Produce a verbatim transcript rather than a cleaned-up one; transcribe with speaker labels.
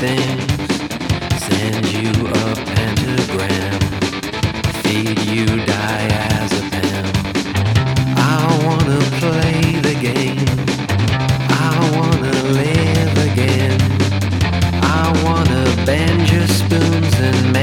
Speaker 1: things, send you a pentagram, feed you diazepam. I wanna play the game, I wanna live again, I wanna bend your spoons and